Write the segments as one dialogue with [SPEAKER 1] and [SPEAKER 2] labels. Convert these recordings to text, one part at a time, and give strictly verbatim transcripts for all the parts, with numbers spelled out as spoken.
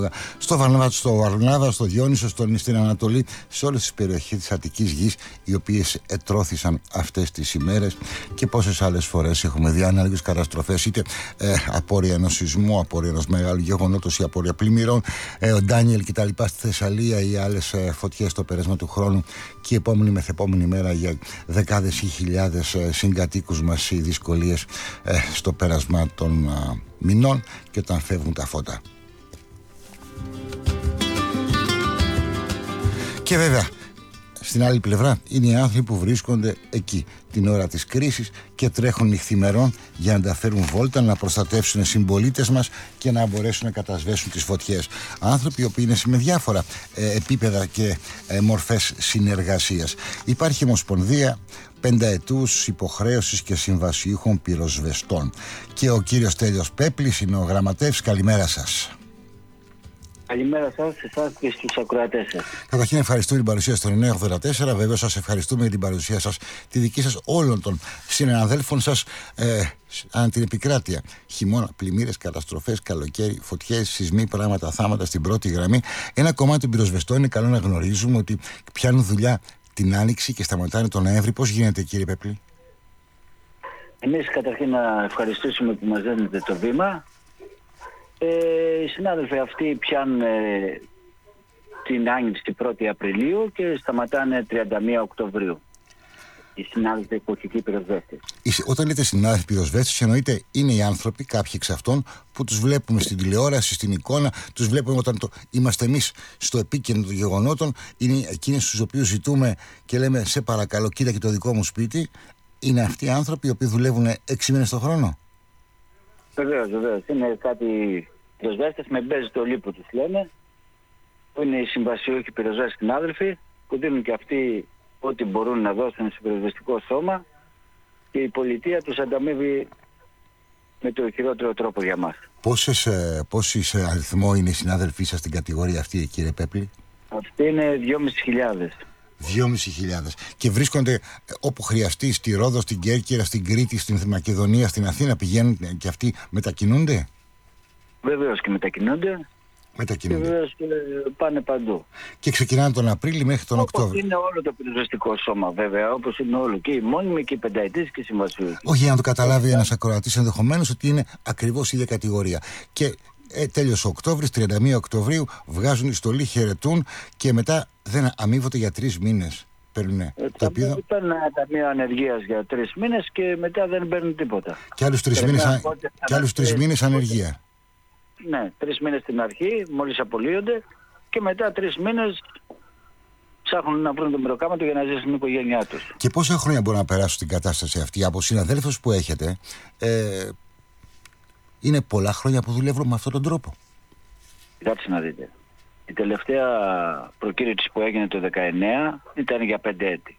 [SPEAKER 1] Στο Βαρνάβα, στο Βαρνάβα, στο Διόνυσο, στον, στην Ανατολή, σε όλες τις περιοχές της Αττικής γης, οι οποίες ετρώθησαν αυτές τις ημέρες, και πόσες άλλες φορές έχουμε δει ανάλογες καταστροφές, είτε ε, απόρρια ενός σεισμού, απόρρια ενός μεγάλου γεγονότος ή απόρρια πλημμυρών, ε, ο Ντάνιελ κτλ. Στη Θεσσαλία ή άλλες ε, φωτιές στο πέρασμα του χρόνου, και η επόμενη μεθεπόμενη μέρα για δεκάδες ή χιλιάδες ε, συγκατοίκους μας οι δυσκολίες ε, στο πέρασμα των ε, μηνών και όταν φεύγουν τα φώτα. Και βέβαια στην άλλη πλευρά είναι οι άνθρωποι που βρίσκονται εκεί την ώρα της κρίσης και τρέχουν νυχθημερών για να τα φέρουν βόλτα, να προστατεύσουν συμπολίτες μας και να μπορέσουν να κατασβέσουν τις φωτιές. Άνθρωποι οι οποίοι είναι με διάφορα ε, επίπεδα και ε, μορφές συνεργασίας. Υπάρχει ομοσπονδία πενταετούς υποχρέωσης και συμβασιούχων πυροσβεστών και ο κύριος Τέλειος Πέπλης είναι ο γραμματεύς. Καλημέρα σας.
[SPEAKER 2] Καλημέρα σας, εσάς και στους ακροατές σας.
[SPEAKER 1] Καταρχήν ευχαριστούμε την παρουσία στο εννιά ογδόντα τέσσερα. Βεβαίως σας ευχαριστούμε για την παρουσία σας, τη δική σας, όλων των συναδέλφων σας ε, ανά την επικράτεια. Χειμώνα, πλημμύρες, καταστροφές, καλοκαίρι, φωτιές, σεισμοί, πράγματα, θάματα στην πρώτη γραμμή. Ένα κομμάτι των πυροσβεστών είναι καλό να γνωρίζουμε ότι πιάνουν δουλειά την Άνοιξη και σταματάνε τον Νοέμβρη. Πώς γίνεται, κύριε Πέπλη?
[SPEAKER 2] Εμείς καταρχήν να ευχαριστήσουμε που μας δίνετε το βήμα. Ε, οι συνάδελφοι αυτοί πιάνουν ε, την Άνοιξη την πρώτη Απριλίου και σταματάνε τριάντα μία Οκτωβρίου. Οι συνάδελφοι εποχικοί πυροσβέστες.
[SPEAKER 1] Όταν λέτε συνάδελφοι πυροσβέστες, εννοείται είναι οι άνθρωποι, κάποιοι εξ αυτών, που τους βλέπουμε στην τηλεόραση, στην εικόνα, τους βλέπουμε όταν το, είμαστε εμείς στο επίκεντρο των γεγονότων. Είναι εκείνοι στους οποίους ζητούμε και λέμε σε παρακαλώ, κοίτα και το δικό μου σπίτι. Είναι αυτοί οι άνθρωποι οι οποίοι δουλεύουν έξι μήνες το χρόνο.
[SPEAKER 2] Βεβαίως, βεβαίως. Είναι κάτι πυροσβέστες με μπέζι το λίπο τους λένε, που είναι οι συμβασιούχοι πυροσβέστες συνάδελφοι, που δίνουν και αυτοί ό,τι μπορούν να δώσουν στο πυροσβεστικό σώμα και η πολιτεία τους ανταμείβει με το χειρότερο τρόπο για μας.
[SPEAKER 1] Πόσες, πόσες αριθμό είναι οι συνάδελφοί σας στην κατηγορία αυτή, κύριε Πέπλη?
[SPEAKER 2] Αυτοί είναι δυόμισι χιλιάδες.
[SPEAKER 1] δυόμισι χιλιάδες. Και βρίσκονται όπου χρειαστεί, στη Ρόδο, στην Κέρκυρα, στην Κρήτη, στην Μακεδονία, στην Αθήνα. Πηγαίνουν και αυτοί, μετακινούνται.
[SPEAKER 2] Βεβαίως και μετακινούνται.
[SPEAKER 1] Μετακινούνται.
[SPEAKER 2] Και βεβαίως και πάνε παντού.
[SPEAKER 1] Και ξεκινάνε τον Απρίλιο μέχρι τον
[SPEAKER 2] όπως
[SPEAKER 1] Οκτώβριο.
[SPEAKER 2] Είναι όλο το πυροσβεστικό σώμα, βέβαια. Όπως είναι όλο. Και οι μόνιμοι και οι πενταετής και οι συμβασιούχοι.
[SPEAKER 1] Όχι, για να το καταλάβει ένας ακροατής ενδεχομένως ότι είναι ακριβώς η ίδια κατηγορία. Και ε, τέλειωσε ο Οκτώβρης, τριάντα μία Οκτωβρίου, βγάζουν η στολή, χαιρετούν και μετά δεν αμείβονται για τρεις μήνες. Παίρνουνε
[SPEAKER 2] Ε,
[SPEAKER 1] το επίδομα.
[SPEAKER 2] Παίρνουν ταμείο ανεργίας για τρεις μήνες και μετά δεν παίρνουν τίποτα.
[SPEAKER 1] Και άλλους τρεις μήνες, α... και άλλους τρεις μήνες ανεργία.
[SPEAKER 2] Ναι, τρεις μήνες στην αρχή, μόλις απολύονται, και μετά τρεις μήνες ψάχνουν να βρουν το μεροκάματο για να ζήσουν την οικογένειά τους.
[SPEAKER 1] Και πόσα χρόνια μπορούν να περάσουν στην κατάσταση αυτή? Από συναδέλφους που έχετε, ε, είναι πολλά χρόνια που δουλεύουν με αυτόν τον τρόπο.
[SPEAKER 2] Κοιτάξτε να δείτε. Η τελευταία προκήρυξη που έγινε το δεκαεννιά ήταν για πέντε έτη.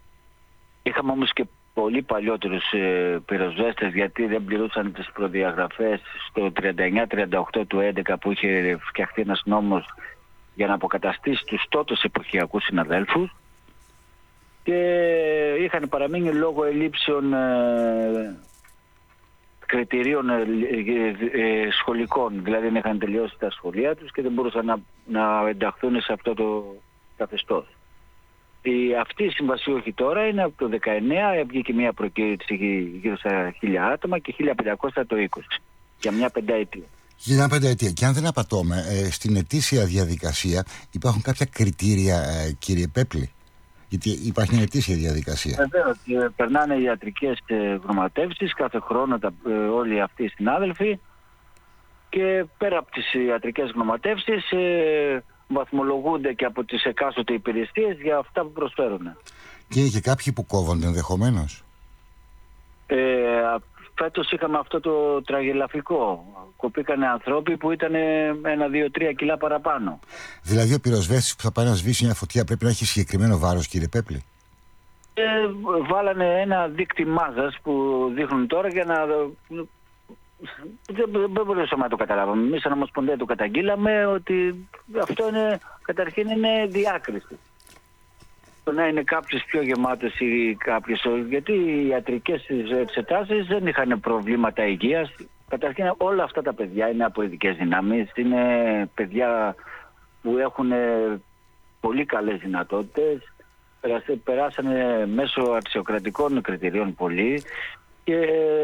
[SPEAKER 2] Είχαμε όμως και πολύ παλιότερους ε, πυροσβέστες, γιατί δεν πληρούσαν τις προδιαγραφές στο τριάντα εννιά τριάντα οκτώ του έντεκα που είχε φτιαχτεί ένας νόμος για να αποκαταστήσει τους τότε εποχιακούς συναδέλφους, και είχαν παραμείνει λόγω ελλείψεων ε, κριτηρίων ε, ε, ε, σχολικών, δηλαδή δεν είχαν τελειώσει τα σχολεία τους και δεν μπορούσαν να, να ενταχθούν σε αυτό το καθεστώς. Οι, αυτοί οι συμβασιούχοι τώρα είναι από το δεκαεννιά, βγήκε μια προκήρυξη γύρω στα χίλια άτομα και χίλια πεντακόσια το είκοσι για μια πενταετία.
[SPEAKER 1] Για μια πενταετία. Και αν δεν απατώμε, ε, στην ετήσια διαδικασία υπάρχουν κάποια κριτήρια, ε, κύριε Πέπλη? Γιατί υπάρχει μια ετήσια διαδικασία.
[SPEAKER 2] Βεβαίως, ε, περνάνε ιατρικές ε, γνωματεύσεις κάθε χρόνο τα, ε, όλοι αυτοί οι συνάδελφοι, και πέρα από τις ιατρικές γνωματεύσεις ε, βαθμολογούνται και από τις εκάστοτε υπηρεσίες για αυτά που προσφέρουν.
[SPEAKER 1] Και είναι και κάποιοι που κόβονται ενδεχομένως.
[SPEAKER 2] Ε, φέτος είχαμε αυτό το τραγελαφικό. Κοπήκανε ανθρώποι που ήταν ένα, δύο, τρία κιλά παραπάνω.
[SPEAKER 1] Δηλαδή ο πυροσβέστης που θα πάει να σβήσει μια φωτιά πρέπει να έχει συγκεκριμένο βάρος, κύριε Πέπλη?
[SPEAKER 2] Ε, βάλανε ένα δείκτη μάζας που δείχνουν τώρα για να... Δεν, δεν μπορούσαμε να το καταλάβουμε. Εμείς σαν Ομοσπονδία το καταγγείλαμε ότι αυτό είναι, καταρχήν είναι διάκριση. Το να είναι κάποιες πιο γεμάτες ή κάποιες, γιατί οι ιατρικές εξετάσεις δεν είχαν προβλήματα υγείας, Καταρχήν όλα αυτά τα παιδιά είναι από ειδικές δυνάμεις, είναι παιδιά που έχουν πολύ καλές δυνατότητες, περάσανε μέσω αξιοκρατικών κριτηρίων πολύ και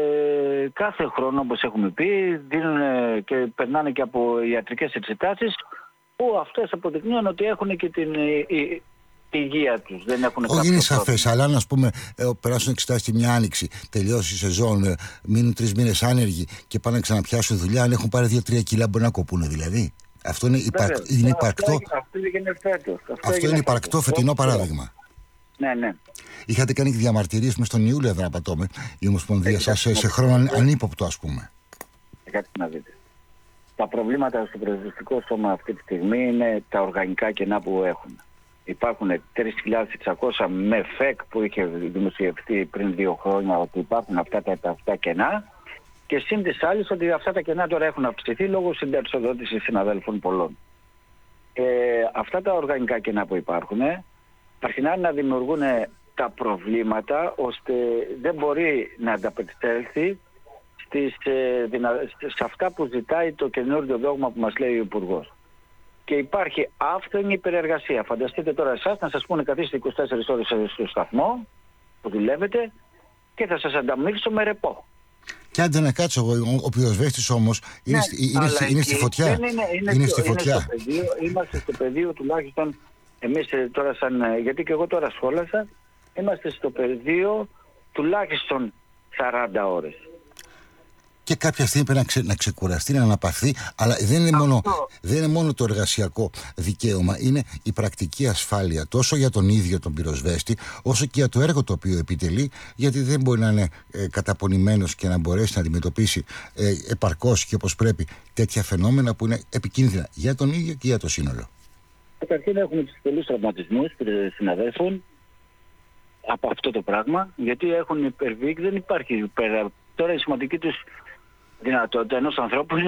[SPEAKER 2] κάθε χρόνο, όπως έχουμε πει, δίνουν και περνάνε και από ιατρικές εξετάσεις που αυτές αποδεικνύουν ότι έχουν και την η, η υγεία τους. Δεν έχουν
[SPEAKER 1] Όχι, είναι σαφές, αλλά να πούμε, ε, περάσουν εξετάσεις τη μια άνοιξη, τελειώσει η σεζόν, ε, μείνουν τρεις μήνες άνεργοι και πάνε να ξαναπιάσουν δουλειά, αν έχουν πάρει δύο-τρία κιλά μπορεί να κοπούν δηλαδή. Αυτό είναι, υπαρκ, είναι υπαρκτό.
[SPEAKER 2] Αυτό, αυτό είναι, φέτος, αυτό
[SPEAKER 1] αυτό είναι υπαρκτό φετινό παράδειγμα.
[SPEAKER 2] Ναι, ναι.
[SPEAKER 1] Είχατε κάνει και διαμαρτυρίες μες τον Ιούλιο, δεν απατώμε, η Ομοσπονδία σας σε, σε χρόνο ανύποπτο, ας πούμε.
[SPEAKER 2] Κάτι να δείτε. Τα προβλήματα στο πυροσβεστικό σώμα αυτή τη στιγμή είναι τα οργανικά κενά που έχουν. Υπάρχουν τρεις χιλιάδες εξακόσια με ΦΕΚ που είχε δημοσιευτεί πριν δύο χρόνια ότι υπάρχουν αυτά τα αυτά κενά και σύν της άλλης ότι αυτά τα κενά τώρα έχουν αυξηθεί λόγω συνταξιοδότησης συναδέλφων πολλών. Ε, αυτά τα οργανικά κενά που υπάρχουν αρχινά να δημιουργούν τα προβλήματα ώστε δεν μπορεί να ανταπεξέλθει στις, ε, δυνα... σε αυτά που ζητάει το καινούργιο δόγμα που μας λέει ο Υπουργός. Και υπάρχει άφθονη υπερεργασία. Φανταστείτε τώρα εσάς να σας πούνε καθίστε είκοσι τέσσερις ώρες στο σταθμό που δουλεύετε και θα σας ανταμείξω με ρεπό.
[SPEAKER 1] Και άντε να κάτσω εγώ, ο πυροσβέστης όμως είναι,
[SPEAKER 2] ναι,
[SPEAKER 1] είναι, είναι, είναι στη φωτιά.
[SPEAKER 2] Είναι, είναι, είναι,
[SPEAKER 1] είναι
[SPEAKER 2] στο,
[SPEAKER 1] στη φωτιά.
[SPEAKER 2] Είναι στο πεδίο, είμαστε στο πεδίο τουλάχιστον εμείς τώρα σαν, γιατί και εγώ τώρα σχόλασα, είμαστε στο πεδίο τουλάχιστον σαράντα ώρες.
[SPEAKER 1] Και κάποια στιγμή πρέπει να, ξε, να ξεκουραστεί, να αναπαυθεί, αλλά δεν είναι, μόνο, δεν είναι μόνο το εργασιακό δικαίωμα, είναι η πρακτική ασφάλεια τόσο για τον ίδιο τον πυροσβέστη, όσο και για το έργο το οποίο επιτελεί, γιατί δεν μπορεί να είναι ε, καταπονημένος και να μπορέσει να αντιμετωπίσει ε, επαρκώς και όπως πρέπει τέτοια φαινόμενα που είναι επικίνδυνα για τον ίδιο και για το σύνολο.
[SPEAKER 2] Καταρχήν έχουμε τους πολλούς τραυματισμούς συναδέλφων από αυτό το πράγμα, γιατί έχουν υπερβεί και δεν υπάρχει πέρα. Τώρα η σημαντική τους δυνατότητα ενός ανθρώπου είναι